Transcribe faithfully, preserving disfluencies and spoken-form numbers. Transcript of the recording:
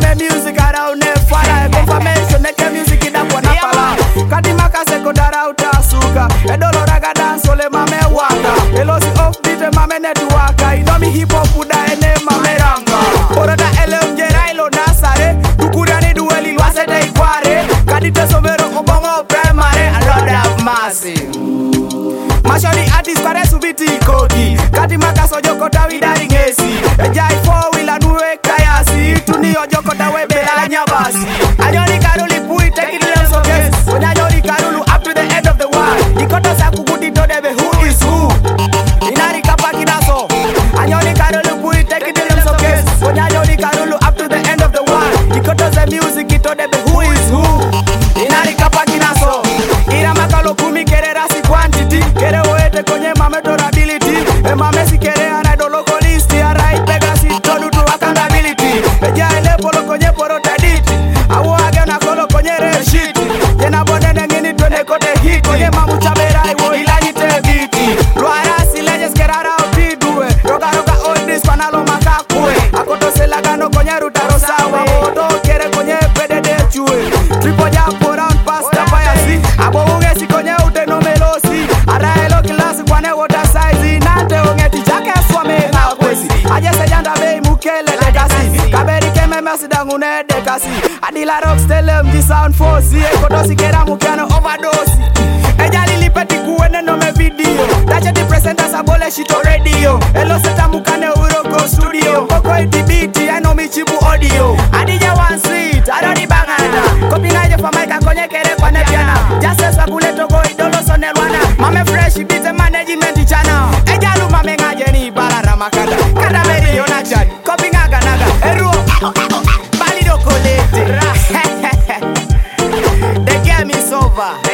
me music around ne fara confirmation ne music ida kwa na pala kadi makase ko darauta suka e dolo raga dance ole mame waka elosi off beat mame netwaka inomi hip hop uda ene mame ranga oroda ele unjera ilo nasare tukurani dueli lwase dei kware kadi tesomero obongo primary another massive mashori artist kware subiti kogi kadi makaso joko dawidari ngesi ejai four wheel anuwe kayasi tuni ojoko dawe bela nyabasi anyoni karuli pui take it real so guess when anyoni karulu up to the end of the world ikoto sakugudi to debe who is who inari kapaki naso anyoni karulu pui take it real so guess when anyoni karulu up to the end of the world ikoto the music ito debe who is who inari kapaki naso ira makalo kumi kere rasi quantity kere oete konye mame durability e mame si kere ana do localist ya right legacy to do to accountability e ja ele polo konye poro taditi awo aga na kolo konye reshit tena bonene ngini twende kote hit konye mamu chabera iwo ilani tebiti luara silejes kerara otidue roga roga oldis panalo makakue akoto selagano konye ruta rosawa oto kere konye pedede chue tripo ja round pasta payasi abo ungesi konye uteno melosi araelo klasi kwane water size nante ongeti chake swame na kwesi ajese janda bei mukele dekasi kaberi keme mesidangu ne dekasi adila rock stele mji sound force ekodosi kera mukiano overdose ejali lipeti kuwene no me video tache di presenter sabole shito radio elo seta mukane uroko studio koko itibiti eno michibu audio adija one sweet adoni bangana kopi naje fa maika konye kere kwa nepiana jase sabule togo idolo sonelwana mame fresh beat management chana ejalu mame ngaje ni barara makada kada meri yonachan kopi ngaga naga eru bali do kolete the game is over.